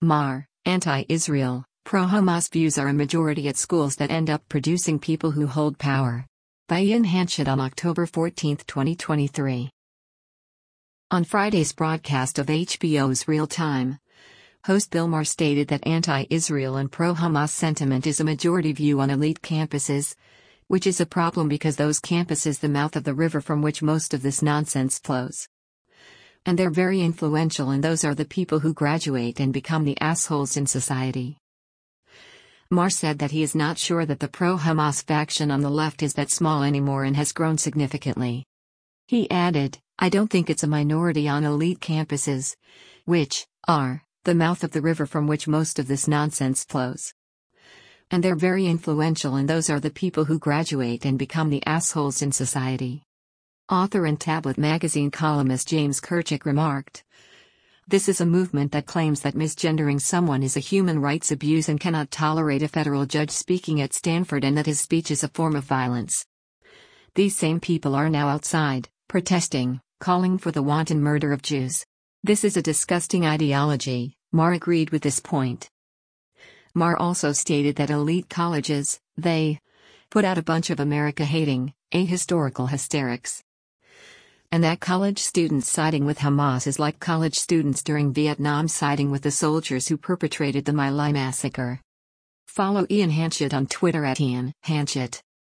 Mar, anti-Israel, pro-Hamas views are a majority at schools that end up producing people who hold power. By Ian Hanchett on October 14, 2023. On Friday's broadcast of HBO's Real Time, host Bill Maher stated that anti-Israel and pro-Hamas sentiment is a majority view on elite campuses, which is a problem because those campuses the mouth of the river from which most of this nonsense flows. And they're very influential, and those are the people who graduate and become the assholes in society. Maher said that he is not sure that the pro-Hamas faction on the left is that small anymore and has grown significantly. He added, "I don't think it's a minority on elite campuses, which are the mouth of the river from which most of this nonsense flows. And they're very influential, and those are the people who graduate and become the assholes in society." Author and Tablet magazine columnist James Kirchick remarked, "This is a movement that claims that misgendering someone is a human rights abuse and cannot tolerate a federal judge speaking at Stanford, and that his speech is a form of violence. These same people are now outside, protesting, calling for the wanton murder of Jews. This is a disgusting ideology." Maher agreed with this point. Maher also stated that elite colleges, they put out a bunch of America-hating, ahistorical hysterics. And that college students siding with Hamas is like college students during Vietnam siding with the soldiers who perpetrated the My Lai massacre. Follow Ian Hanchett on Twitter at Ian Hanchett.